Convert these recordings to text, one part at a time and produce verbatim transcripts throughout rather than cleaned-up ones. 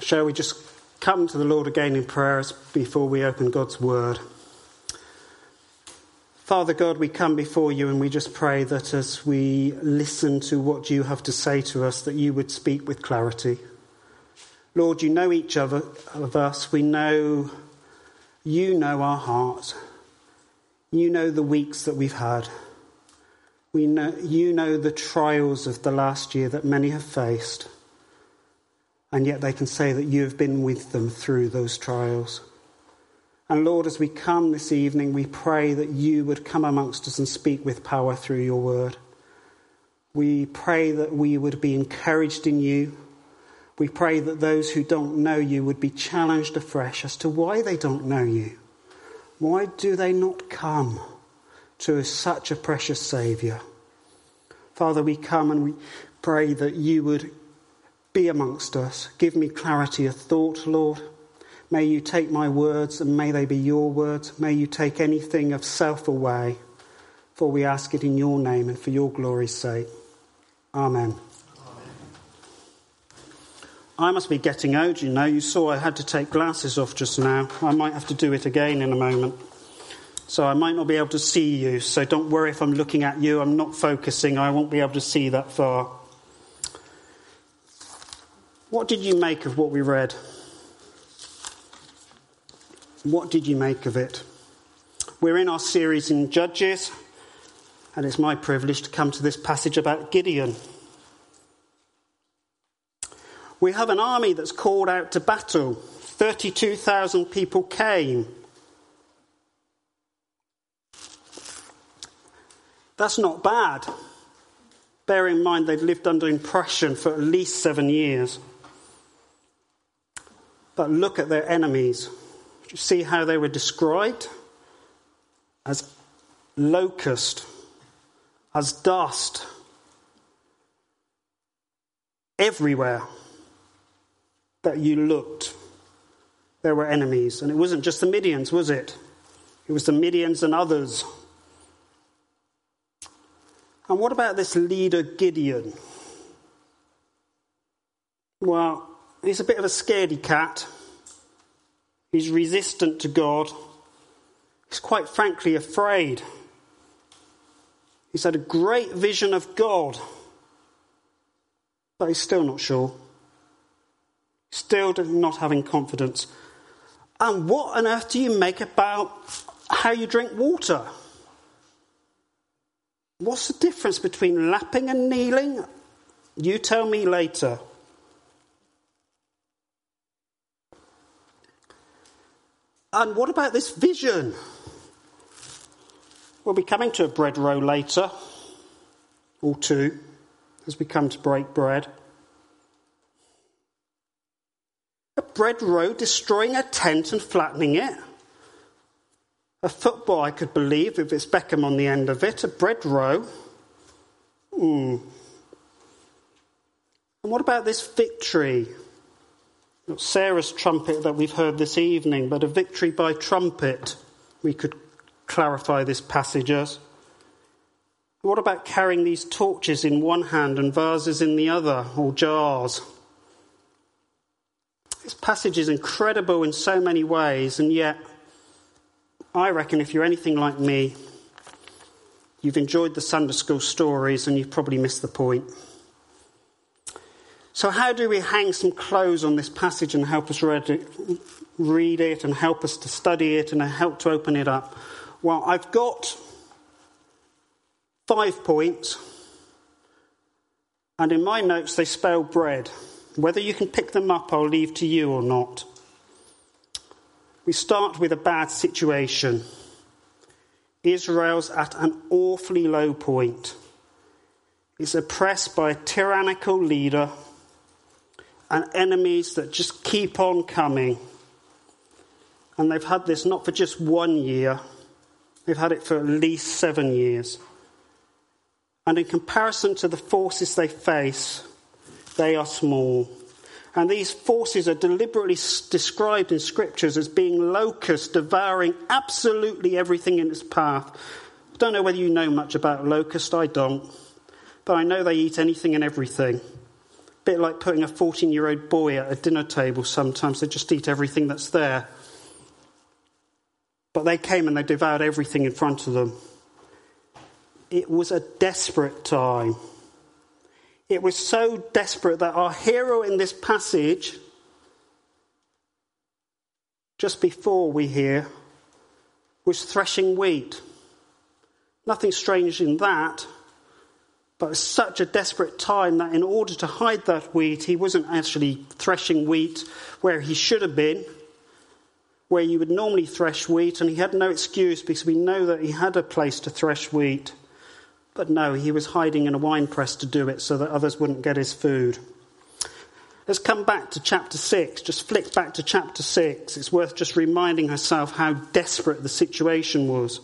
shall we just come to the Lord again in prayers before we open God's word? Father God, we come before you and we just pray that as we listen to what you have to say to us, that you would speak with clarity. Lord, you know each other of us. We know, you know our hearts. You know the weeks that we've had. We know, you know the trials of the last year that many have faced. And yet they can say that you have been with them through those trials. And Lord, as we come this evening, we pray that you would come amongst us and speak with power through your word. We pray that we would be encouraged in you. We pray that those who don't know you would be challenged afresh as to why they don't know you. Why do they not come to such a precious Saviour? Father, we come and we pray that you would be amongst us. Give me clarity of thought, Lord. May you take my words and may they be your words. May you take anything of self away. For we ask it in your name and for your glory's sake. Amen. Amen. I must be getting old, you know. You saw I had to take glasses off just now. I might have to do it again in a moment. So I might not be able to see you. So don't worry if I'm looking at you. I'm not focusing. I won't be able to see that far. What did you make of what we read? What did you make of it? We're in our series in Judges, and it's my privilege to come to this passage about Gideon. We have an army that's called out to battle. thirty-two thousand people came. That's not bad. Bear in mind they'd lived under oppression for at least seven years. But look at their enemies. Do you see how they were described? As locust, as dust. Everywhere that you looked, there were enemies. And it wasn't just the Midians, was it? It was the Midians and others. And what about this leader, Gideon? Well, he's a bit of a scaredy cat. He's resistant to God. He's quite frankly afraid. He's had a great vision of God, but he's still not sure. Still not having confidence. And what on earth do you make about how you drink water? What's the difference between lapping and kneeling? You tell me later. And what about this vision? We'll be coming to a bread row later, or two, as we come to break bread. A bread row destroying a tent and flattening it. A football, I could believe, if it's Beckham on the end of it. A bread row. Hmm. And what about this victory? Not Sarah's trumpet that we've heard this evening, but a victory by trumpet. We could clarify this passage as. What about carrying these torches in one hand and vases in the other, or jars? This passage is incredible in so many ways, and yet I reckon if you're anything like me, you've enjoyed the Sunday school stories and you've probably missed the point. So how do we hang some clothes on this passage and help us read it, read it and help us to study it and help to open it up? Well, I've got five points, and in my notes they spell bread. Whether you can pick them up, I'll leave to you or not. We start with a bad situation. Israel's at an awfully low point. It's oppressed by a tyrannical leader and enemies that just keep on coming. And they've had this not for just one year. They've had it for at least seven years. And in comparison to the forces they face, they are small. And these forces are deliberately described in scriptures as being locusts, devouring absolutely everything in its path. I don't know whether you know much about locusts, I don't. But I know they eat anything and everything. bit like putting a fourteen-year-old boy at a dinner table sometimes. They just eat everything that's there. But they came and they devoured everything in front of them. It was a desperate time. It was so desperate that our hero in this passage, just before we hear, was threshing wheat. Nothing strange in that, but it's such a desperate time that in order to hide that wheat, he wasn't actually threshing wheat where he should have been, where you would normally thresh wheat, and he had no excuse because we know that he had a place to thresh wheat. But no, he was hiding in a wine press to do it so that others wouldn't get his food. Let's come back to chapter six. Just flick back to chapter six. It's worth just reminding herself how desperate the situation was.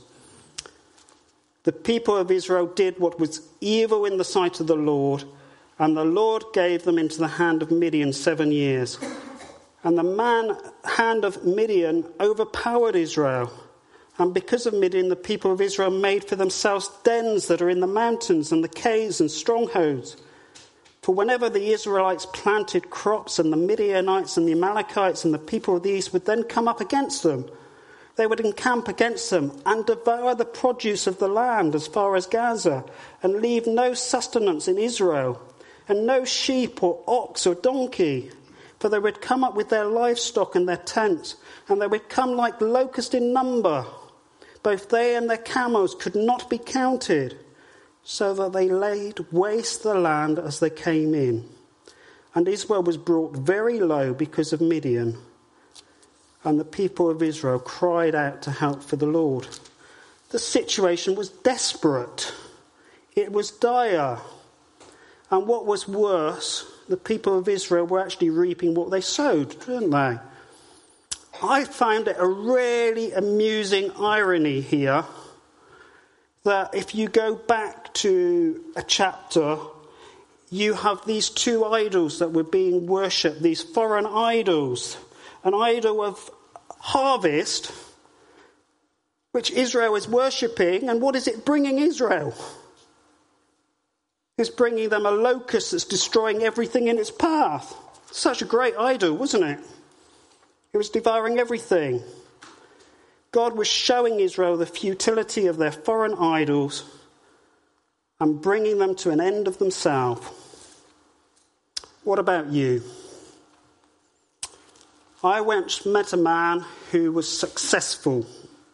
The people of Israel did what was evil in the sight of the Lord, and the Lord gave them into the hand of Midian seven years. And the man, hand of Midian overpowered Israel. And because of Midian, the people of Israel made for themselves dens that are in the mountains and the caves and strongholds. For whenever the Israelites planted crops, and the Midianites and the Amalekites and the people of the east would then come up against them, they would encamp against them and devour the produce of the land as far as Gaza, and leave no sustenance in Israel, and no sheep or ox or donkey. For they would come up with their livestock and their tents, and they would come like locusts in number. Both they and their camels could not be counted, so that they laid waste the land as they came in. And Israel was brought very low because of Midian. And the people of Israel cried out to help for the Lord. The situation was desperate. It was dire. And what was worse, the people of Israel were actually reaping what they sowed, weren't they? I found it a really amusing irony here that if you go back to a chapter, you have these two idols that were being worshipped, these foreign idols. An idol of harvest, which Israel is worshipping, and what is it bringing Israel? It's bringing them a locust that's destroying everything in its path. Such a great idol, wasn't it? It was devouring everything. God was showing Israel the futility of their foreign idols and bringing them to an end of themselves. What about you? I once met a man who was successful.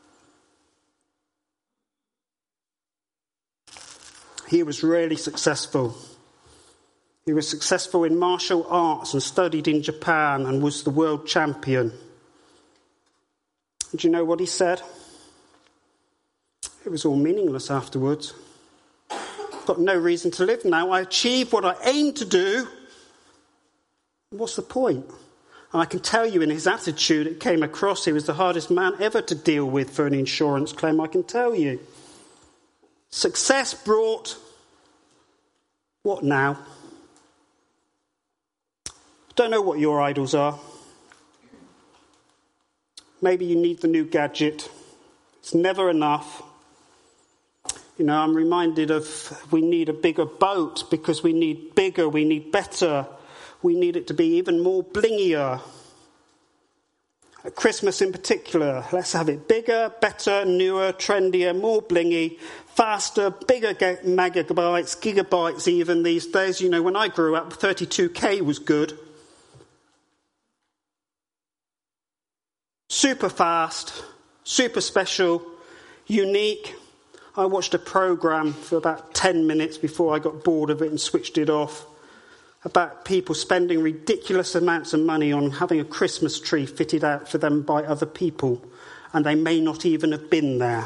He was really successful. He was successful in martial arts and studied in Japan and was the world champion. Do you know what he said? It was all meaningless afterwards. I've got no reason to live now. I achieved what I aimed to do. What's the point? And I can tell you in his attitude, it came across he was the hardest man ever to deal with for an insurance claim, I can tell you. Success brought what now? Don't know what your idols are. Maybe you need the new gadget. It's never enough. You know, I'm reminded of we need a bigger boat because we need bigger, we need better. We need it to be even more blingier. At Christmas in particular, let's have it bigger, better, newer, trendier, more blingy, faster, bigger megabytes, gigabytes even these days. You know, when I grew up, thirty-two K was good. Super fast, super special, unique. I watched a programme for about ten minutes before I got bored of it and switched it off, about people spending ridiculous amounts of money on having a Christmas tree fitted out for them by other people, and they may not even have been there.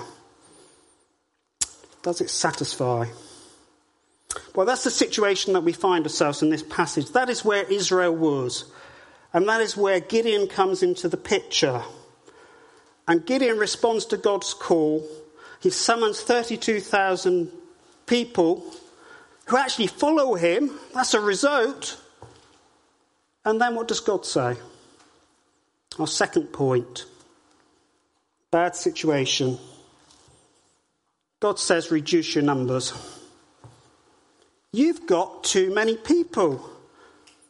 Does it satisfy? Well, that's the situation that we find ourselves in this passage. That is where Israel was. And that is where Gideon comes into the picture. And Gideon responds to God's call. He summons thirty-two thousand people who actually follow him. That's a result. And then what does God say? Our second point. Bad situation. God says, reduce your numbers. You've got too many people.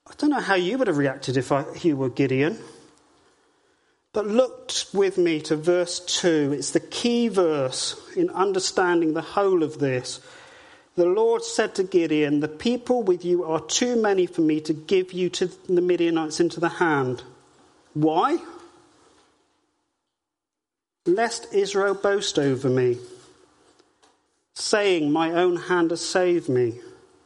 I don't know how you would have reacted if I, you were Gideon. But look with me to verse two. It's the key verse in understanding the whole of this. The Lord said to Gideon, the people with you are too many for me to give you to the Midianites into the hand. Why? Lest Israel boast over me, saying, my own hand has saved me.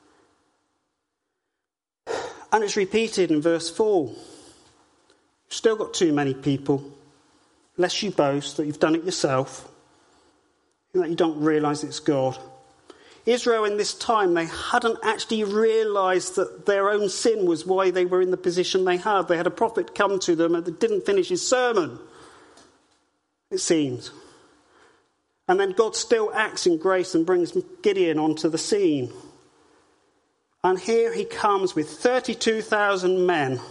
And it's repeated in verse four. You've still got too many people. Lest you boast that you've done it yourself, and that you don't realise it's God. Israel in this time, they hadn't actually realised that their own sin was why they were in the position they had. They had a prophet come to them and they didn't finish his sermon, it seems. And then God still acts in grace and brings Gideon onto the scene. And here he comes with thirty-two thousand men.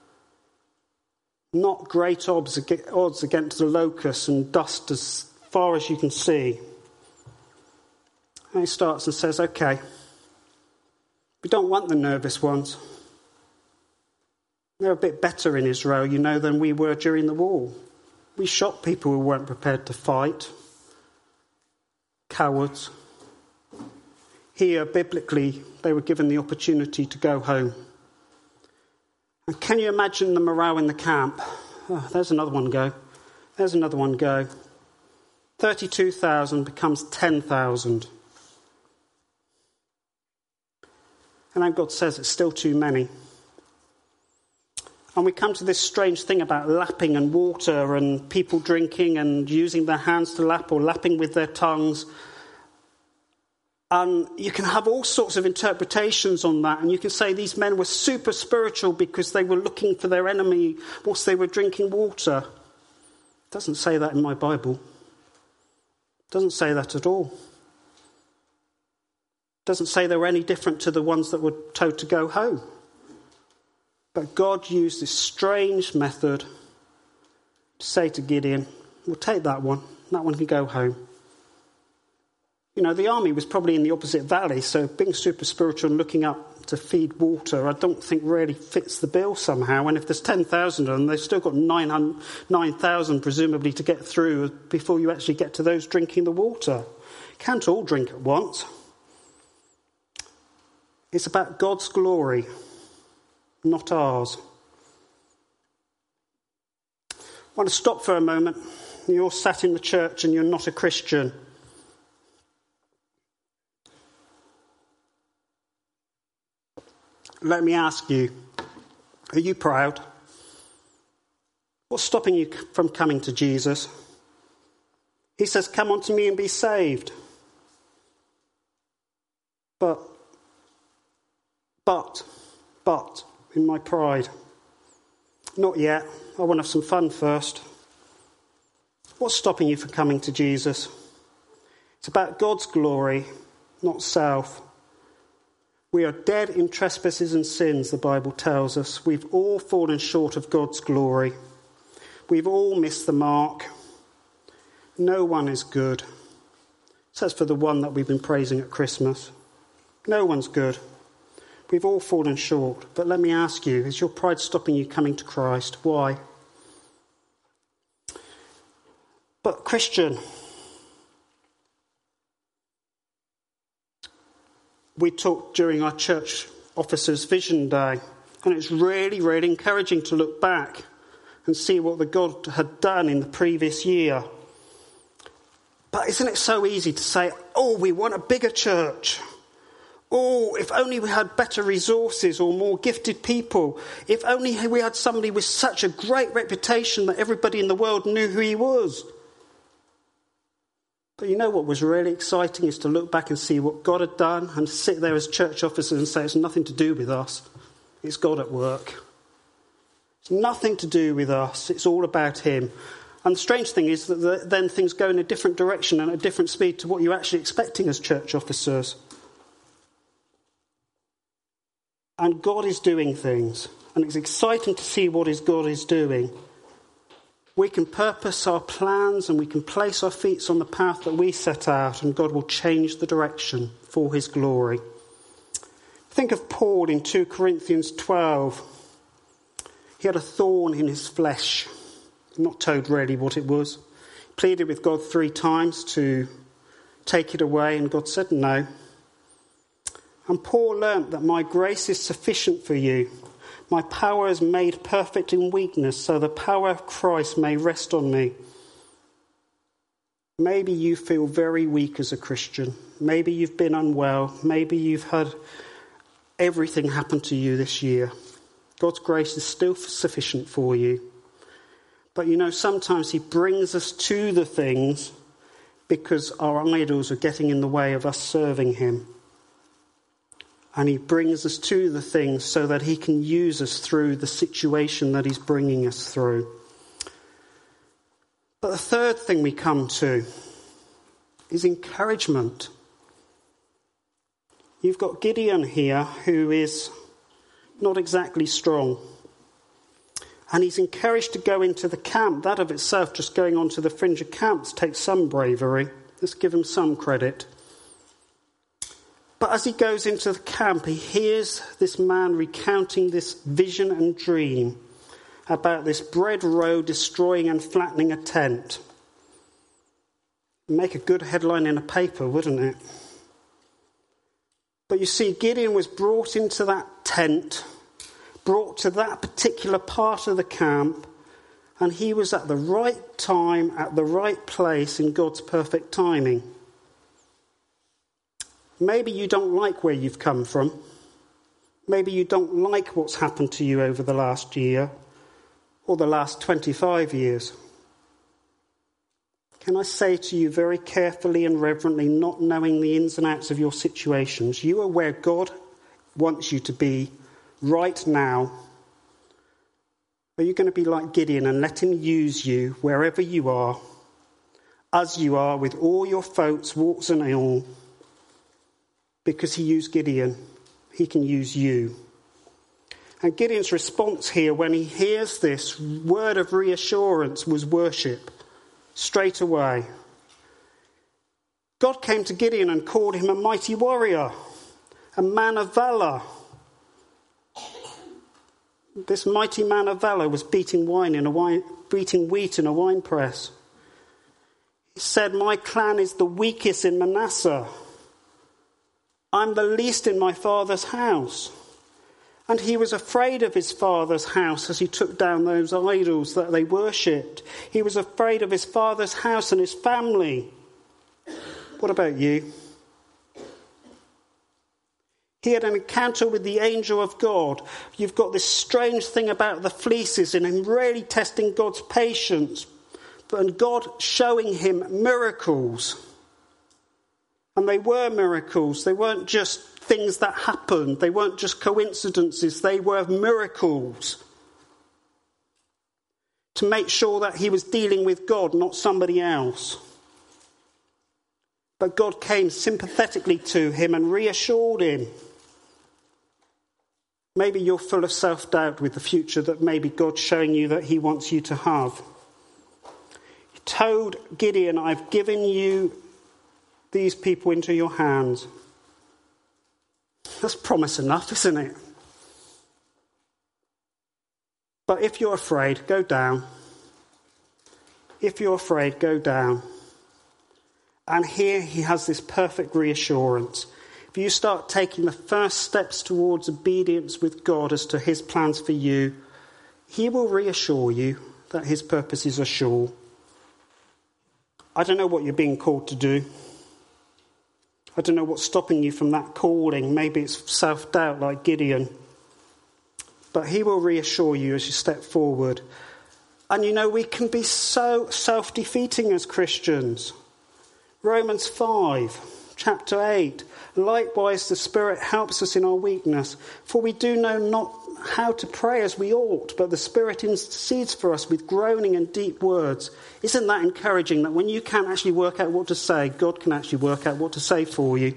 Not great odds against the locusts and dust as far as you can see. And he starts and says, okay, we don't want the nervous ones. They're a bit better in Israel, you know, than we were during the war. We shot people who weren't prepared to fight. Cowards. Here, biblically, they were given the opportunity to go home. And can you imagine the morale in the camp? Oh, there's another one go. There's another one go. thirty-two thousand becomes ten thousand. And then God says it's still too many. And we come to this strange thing about lapping and water and people drinking and using their hands to lap or lapping with their tongues. And you can have all sorts of interpretations on that. And you can say these men were super spiritual because they were looking for their enemy whilst they were drinking water. It doesn't say that in my Bible. It doesn't say that at all. It doesn't say they were any different to the ones that were told to go home. But God used this strange method to say to Gideon, we'll take that one. That one can go home. You know, the army was probably in the opposite valley, so being super spiritual and looking up to feed water, I don't think really fits the bill somehow. And if there's ten thousand of them, they've still got nine thousand presumably to get through before you actually get to those drinking the water. Can't all drink at once. It's about God's glory, not ours. I want to stop for a moment. You're sat in the church and you're not a Christian. Let me ask you, are you proud? What's stopping you from coming to Jesus? He says, come unto me and be saved. But, but, but, in my pride. Not yet. I want to have some fun first. What's stopping you from coming to Jesus? It's about God's glory, not self. We are dead in trespasses and sins, the Bible tells us. We've all fallen short of God's glory. We've all missed the mark. No one is good. Says for the one that we've been praising at Christmas. No one's good. We've all fallen short. But let me ask you, is your pride stopping you coming to Christ? Why? But Christian, we talked during our church officers' vision day, and it's really, really encouraging to look back and see what the God had done in the previous year. But isn't it so easy to say, oh, we want a bigger church. Oh, if only we had better resources or more gifted people. If only we had somebody with such a great reputation that everybody in the world knew who he was. But you know what was really exciting is to look back and see what God had done and sit there as church officers and say it's nothing to do with us. It's God at work. It's nothing to do with us. It's all about him. And the strange thing is that then things go in a different direction and at a different speed to what you're actually expecting as church officers. And God is doing things. And it's exciting to see what is God is doing. We can purpose our plans and we can place our feet on the path that we set out, and God will change the direction for his glory. think of Paul in two Corinthians twelve. He had a thorn in his flesh. I'm not told really what it was. He pleaded with God three times to take it away, and God said no. And Paul learnt that my grace is sufficient for you. My power is made perfect in weakness, so the power of Christ may rest on me. Maybe you feel very weak as a Christian. Maybe you've been unwell. Maybe you've had everything happen to you this year. God's grace is still sufficient for you. But you know, sometimes he brings us to the things because our idols are getting in the way of us serving him. And he brings us to the things so that he can use us through the situation that he's bringing us through. But the third thing we come to is encouragement. You've got Gideon here, who is not exactly strong. And he's encouraged to go into the camp. That of itself, just going onto the fringe of camps, takes some bravery. Let's give him some credit. But as he goes into the camp, he hears this man recounting this vision and dream about this bread row destroying and flattening a tent. Make a good headline in a paper, wouldn't it? But you see, Gideon was brought into that tent, brought to that particular part of the camp, and he was at the right time, at the right place in God's perfect timing. Maybe you don't like where you've come from. Maybe you don't like what's happened to you over the last year or the last twenty-five years. Can I say to you very carefully and reverently, not knowing the ins and outs of your situations, you are where God wants you to be right now. Are you going to be like Gideon and let him use you wherever you are, as you are, with all your faults, warts and all? Because he used Gideon, he can use you. And Gideon's response here when he hears this word of reassurance was worship. Straight away. God came to Gideon and called him a mighty warrior, a man of valour. This mighty man of valour was beating wine in a wine, beating wheat in a wine press. He said, "My clan is the weakest in Manasseh. I'm the least in my father's house." And he was afraid of his father's house as he took down those idols that they worshipped. He was afraid of his father's house and his family. What about you? He had an encounter with the angel of God. You've got this strange thing about the fleeces and him really testing God's patience. And God showing him miracles. And they were miracles. They weren't just things that happened. They weren't just coincidences. They were miracles. To make sure that he was dealing with God, not somebody else. But God came sympathetically to him and reassured him. Maybe you're full of self-doubt with the future that maybe God's showing you that he wants you to have. He told Gideon, "I've given you these people into your hands." That's promise enough, isn't it? But if you're afraid, go down. If you're afraid, go down. And here he has this perfect reassurance. If you start taking the first steps towards obedience with God as to his plans for you, he will reassure you that his purposes are sure. I don't know what you're being called to do. I don't know what's stopping you from that calling. Maybe it's self-doubt like Gideon. But he will reassure you as you step forward. And you know, we can be so self-defeating as Christians. Romans five, chapter eight. Likewise, the Spirit helps us in our weakness. For we do know not how to pray as we ought, but the Spirit intercedes for us with groaning and deep words. Isn't that encouraging that when you can't actually work out what to say, God can actually work out what to say for you?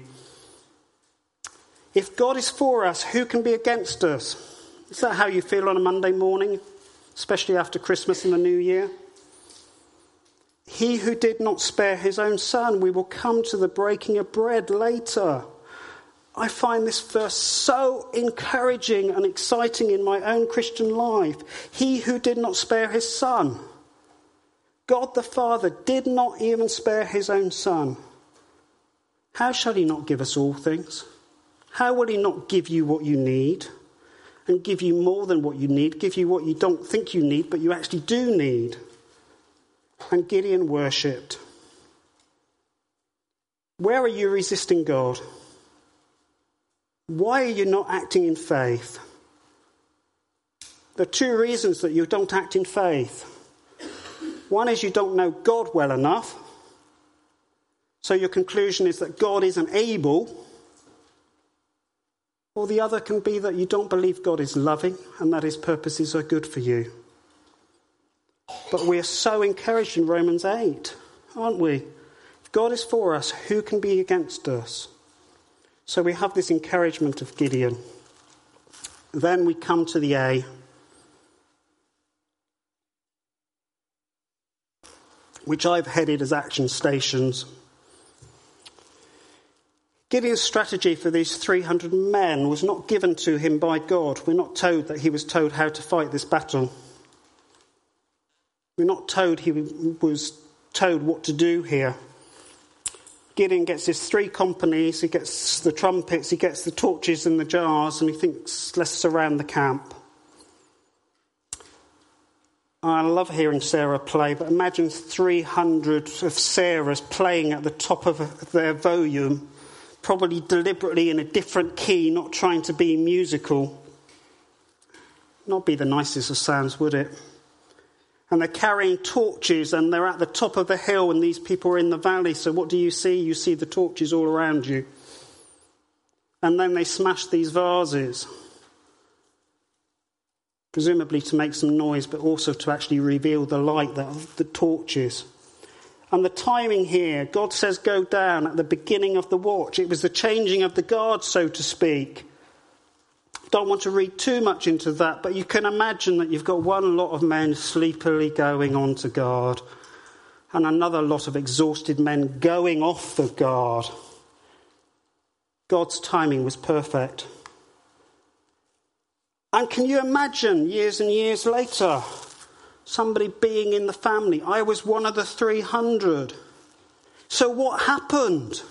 If God is for us, who can be against us? Is that how you feel on a Monday morning, especially after Christmas and the New Year? He who did not spare his own son, we will come to the breaking of bread later. I find this verse so encouraging and exciting in my own Christian life. He who did not spare his son. God the Father did not even spare his own son. How shall he not give us all things? How will he not give you what you need? And give you more than what you need, give you what you don't think you need, but you actually do need. And Gideon worshipped. Where are you resisting God? Why are you not acting in faith? There are two reasons that you don't act in faith. One is you don't know God well enough. So your conclusion is that God isn't able. Or the other can be that you don't believe God is loving and that his purposes are good for you. But we are so encouraged in Romans eight, aren't we? If God is for us, who can be against us? So we have this encouragement of Gideon. Then we come to the A, which I've headed as action stations. Gideon's strategy for these three hundred men was not given to him by God. We're not told that he was told how to fight this battle. We're not told he was told what to do here. Gideon gets his three companies, he gets the trumpets, he gets the torches and the jars, and he thinks, let's surround the camp. I love hearing Sarah play, but imagine three hundred of Sarahs playing at the top of their volume, probably deliberately in a different key, not trying to be musical. Not be the nicest of sounds, would it? And they're carrying torches and they're at the top of the hill and these people are in the valley. So what do you see? You see the torches all around you. And then they smash these vases. Presumably to make some noise, but also to actually reveal the light of the torches. And the timing here, God says go down at the beginning of the watch. It was the changing of the guard, so to speak. Don't want to read too much into that, but you can imagine that you've got one lot of men sleepily going on to guard and another lot of exhausted men going off the guard. God's timing was perfect. And can you imagine years and years later, somebody being in the family? I was one of the three hundred. So what happened?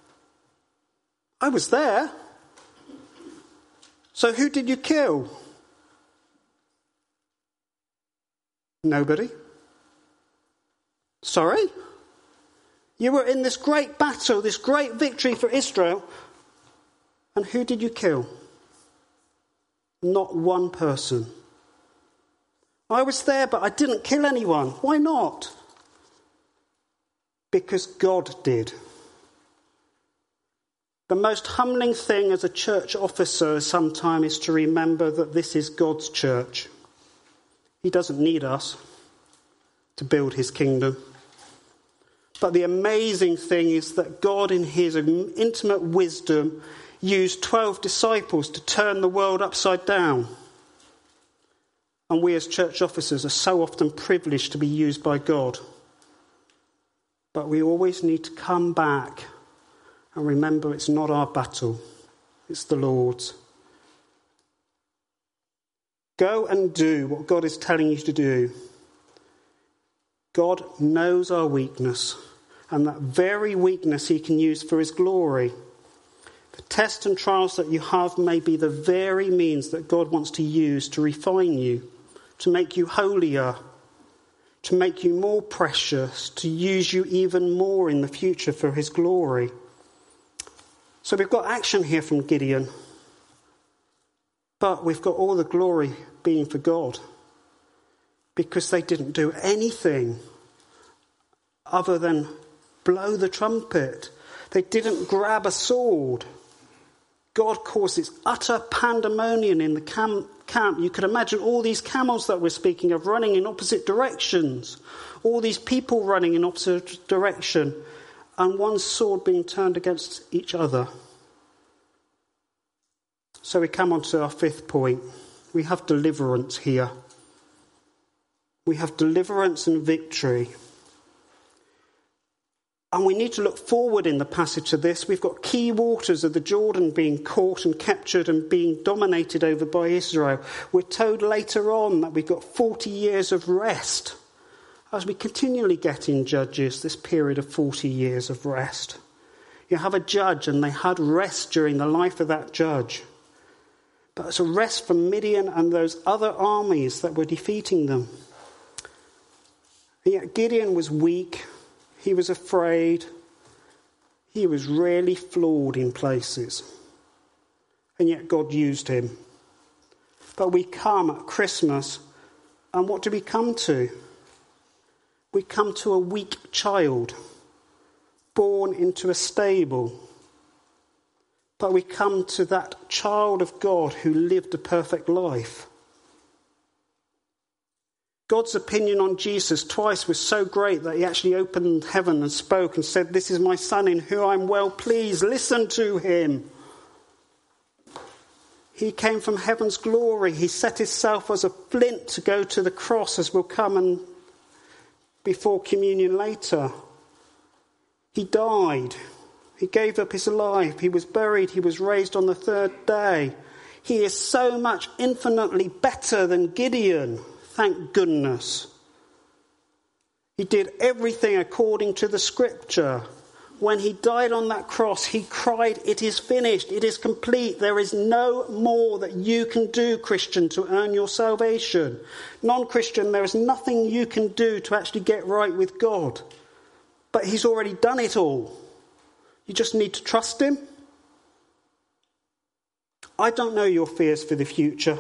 I was there. So who did you kill? Nobody. Sorry? You were in this great battle, this great victory for Israel, and who did you kill? Not one person. I was there, but I didn't kill anyone. Why not? Because God did. The most humbling thing as a church officer sometimes is to remember that this is God's church. He doesn't need us to build his kingdom. But the amazing thing is that God, in his intimate wisdom, used twelve disciples to turn the world upside down. And we as church officers are so often privileged to be used by God. But we always need to come back and remember it's not our battle, it's the Lord's. Go and do what God is telling you to do. God knows our weakness, and that very weakness he can use for his glory. The tests and trials that you have may be the very means that God wants to use to refine you, to make you holier, to make you more precious, to use you even more in the future for his glory. So we've got action here from Gideon, but we've got all the glory being for God, because they didn't do anything other than blow the trumpet. They didn't grab a sword. God causes utter pandemonium in the camp. camp. You could imagine all these camels that we're speaking of running in opposite directions, all these people running in opposite direction, and one sword being turned against each other. So we come on to our fifth point. We have deliverance here. We have deliverance and victory. And we need to look forward in the passage to this. We've got key waters of the Jordan being caught and captured and being dominated over by Israel. We're told later on that we've got forty years of rest. As we continually get in Judges, this period of forty years of rest. You have a judge and they had rest during the life of that judge. But it's a rest from Midian and those other armies that were defeating them. And yet Gideon was weak. He was afraid. He was really flawed in places. And yet God used him. But we come at Christmas, and what do we come to? We come to a weak child, born into a stable. But we come to that child of God who lived a perfect life. God's opinion on Jesus twice was so great that he actually opened heaven and spoke and said, "This is my son in whom I'm well pleased. Listen to him." He came from heaven's glory. He set himself as a flint to go to the cross, as we'll come and before communion later. He died. He gave up his life. He was buried. He was raised on the third day. He is so much infinitely better than Gideon. Thank goodness. He did everything according to the scripture. When he died on that cross, he cried, "It is finished. It is complete. There is no more that you can do, Christian, to earn your salvation. Non-Christian, there is nothing you can do to actually get right with God. But he's already done it all. You just need to trust him." I don't know your fears for the future.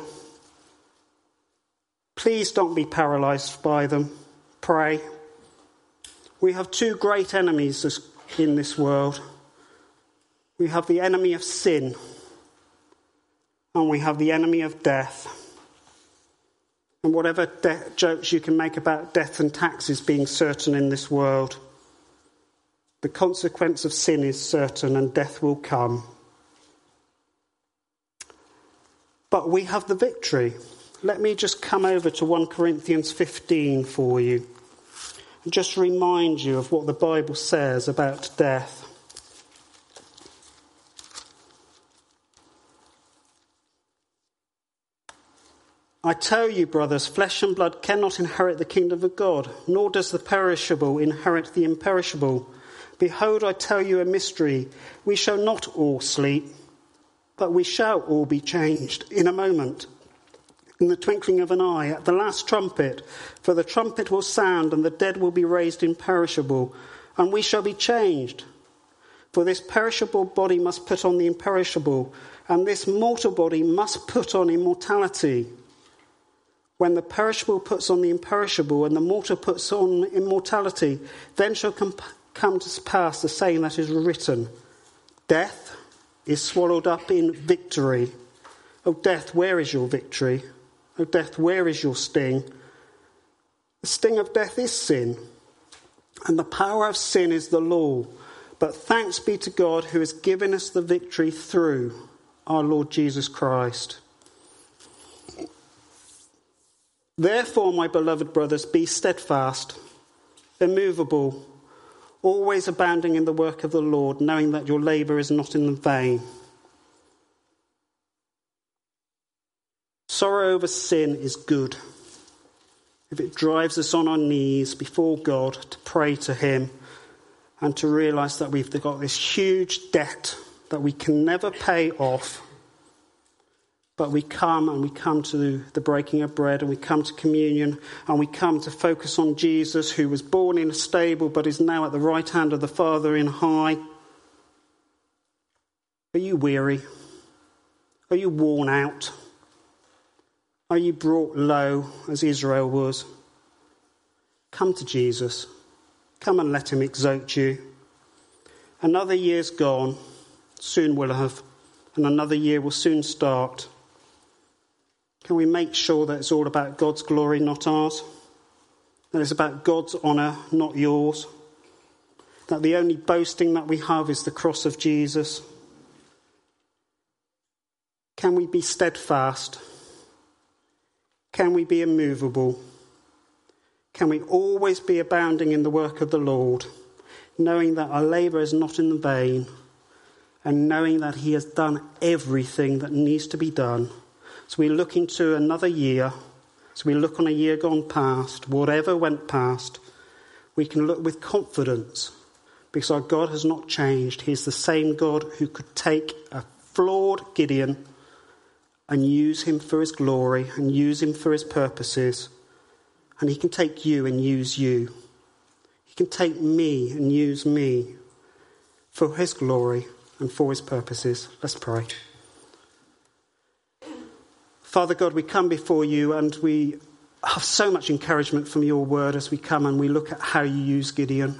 Please don't be paralysed by them. Pray. We have two great enemies in this world. We have the enemy of sin, and we have the enemy of death. And whatever de- jokes you can make about death and taxes being certain in this world, the consequence of sin is certain, and death will come. But we have the victory. Let me just come over to First Corinthians fifteen for you and just remind you of what the Bible says about death. "I tell you, brothers, flesh and blood cannot inherit the kingdom of God, nor does the perishable inherit the imperishable. Behold, I tell you a mystery. We shall not all sleep, but we shall all be changed in a moment, in the twinkling of an eye, at the last trumpet. For the trumpet will sound, and the dead will be raised imperishable, and we shall be changed. For this perishable body must put on the imperishable, and this mortal body must put on immortality. When the perishable puts on the imperishable, and the mortal puts on immortality, then shall come, come to pass the saying that is written, Death is swallowed up in victory. O death, where is your victory? O death, where is your sting? The sting of death is sin, and the power of sin is the law. But thanks be to God who has given us the victory through our Lord Jesus Christ. Therefore, my beloved brothers, be steadfast, immovable, always abounding in the work of the Lord, knowing that your labour is not in vain. Sorrow over sin is good if it drives us on our knees before God to pray to him and to realise that we've got this huge debt that we can never pay off. But we come and we come to the breaking of bread, and we come to communion, and we come to focus on Jesus, who was born in a stable but is now at the right hand of the Father in high. Are you weary? Are you worn out? Are you brought low as Israel was? Come to Jesus. Come and let him exalt you. Another year's gone, soon will have, and another year will soon start. Can we make sure that it's all about God's glory, not ours? That it's about God's honour, not yours? That the only boasting that we have is the cross of Jesus? Can we be steadfast? Can we be immovable? Can we always be abounding in the work of the Lord? knowing that our labour is not in vain, and knowing that he has done everything that needs to be done. So we look into another year, so we look on a year gone past, whatever went past, we can look with confidence because our God has not changed. He is the same God who could take a flawed Gideon and use him for his glory and use him for his purposes. And he can take you and use you. He can take me and use me for his glory and for his purposes. Let's pray. Father God, we come before you and we have so much encouragement from your word as we come and we look at how you use Gideon.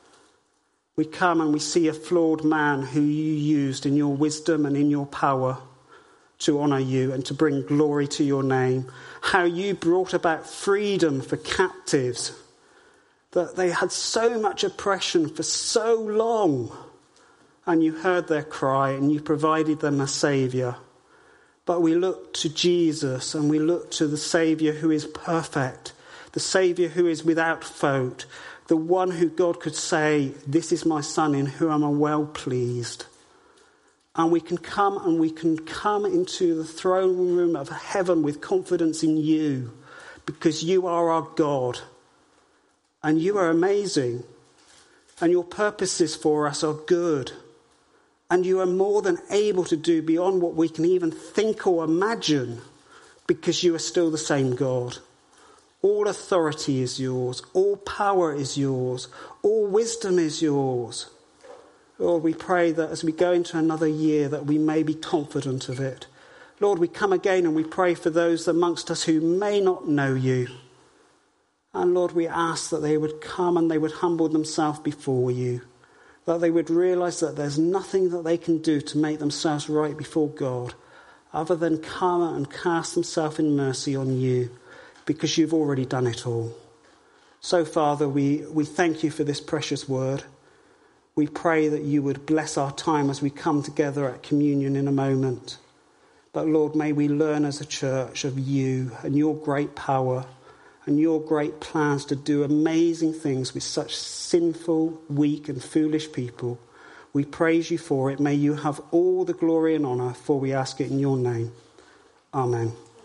We come and we see a flawed man who you used in your wisdom and in your power to honour you and to bring glory to your name. How you brought about freedom for captives, that they had so much oppression for so long. And you heard their cry and you provided them a saviour. But we look to Jesus and we look to the Saviour who is perfect, the Saviour who is without fault, the one who God could say, this is my son in whom I'm well pleased. And we can come and we can come into the throne room of heaven with confidence in you because you are our God and you are amazing and your purposes for us are good. And you are more than able to do beyond what we can even think or imagine because you are still the same God. All authority is yours. All power is yours. All wisdom is yours. Lord, we pray that as we go into another year that we may be confident of it. Lord, we come again and we pray for those amongst us who may not know you. And Lord, we ask that they would come and they would humble themselves before you. That they would realise that there's nothing that they can do to make themselves right before God other than come and cast themselves in mercy on you because you've already done it all. So, Father, we, we thank you for this precious word. We pray that you would bless our time as we come together at communion in a moment. But, Lord, may we learn as a church of you and your great power and your great plans to do amazing things with such sinful, weak and foolish people. We praise you for it. May you have all the glory and honour, for we ask it in your name. Amen.